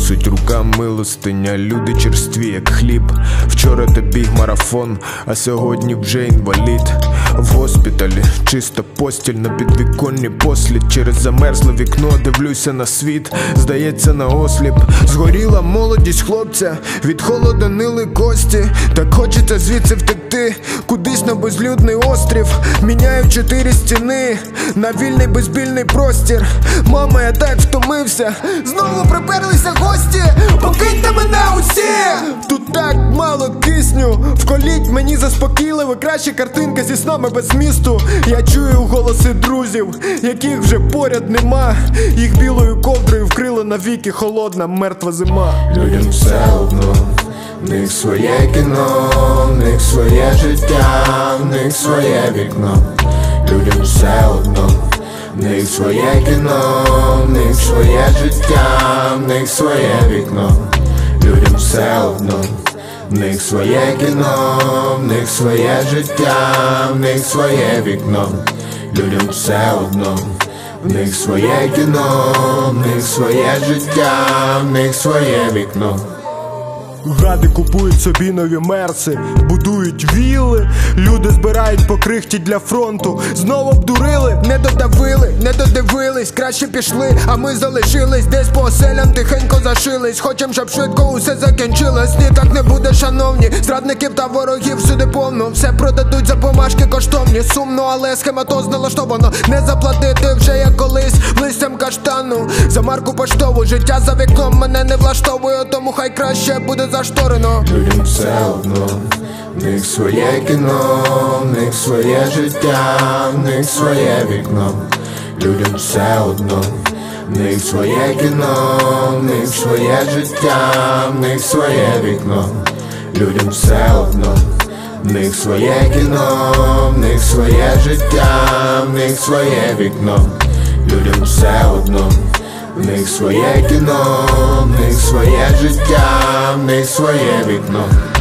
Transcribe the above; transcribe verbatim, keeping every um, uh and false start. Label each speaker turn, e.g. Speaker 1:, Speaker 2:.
Speaker 1: просить рука милостиня. Люди черстві, як хліб. Вчора ти біг марафон, а сьогодні вже інвалід. В госпіталі чиста постіль, на підвіконні послід. Через замерзле вікно дивлюся на світ, здається на осліп. Згоріла молодість хлопця, від холоду нили кості. Так хочеться звідси втекти, кудись на безлюдний острів. Міняю чотири стіни на вільний безбільний простір. Мама, я так втомився, знову приперлися гості. Покиньте мене усі! Тут так мало кисню, вколіть мені заспокійливо. Краще картинка зі снами без змісту. Я чую голоси друзів, яких вже поряд нема. Їх білою ковдрою вкрила навіки холодна мертва зима.
Speaker 2: Людям все одно, в них своє кіно, в них своє життя, в них своє вікно. Людям все одно, в них своє кіно, в них своє життя, в них своє вікно. Людям все одно, в них своє кіно, в них своє життя, в них своє вікно. Людям все одно, в них своє кіно, в них своє життя, в них своє вікно.
Speaker 1: Гади купують собі нові мерси, будують вілли. Люди збирають по крихті для фронту. Знову обдурили, не додавили, не додивились. Краще пішли, а ми залишились. Десь по оселям тихенько зашились. Хочем, щоб швидко усе закінчилось. Ні, так не буде, шановні. Зрадників та ворогів всюди повно. Все продадуть за бумажки коштовні. Сумно, але схематоз налаштовано. Не заплатити вже як колись листям каштану. За марку поштову, життя за вікном мене не влаштовує, тому хай краще буде зашторено.
Speaker 2: Людям все одно, в них своє кіно, в них своє життя, в них своє вікно. Людям все одно, в них своє кіно, в них своє життя, в них своє вікно. Людям все одно, в них своє кіно, в них своє життя, в них своє вікно. Людям все одно, в них своє кіно, в них своє життя, в них своє вікно.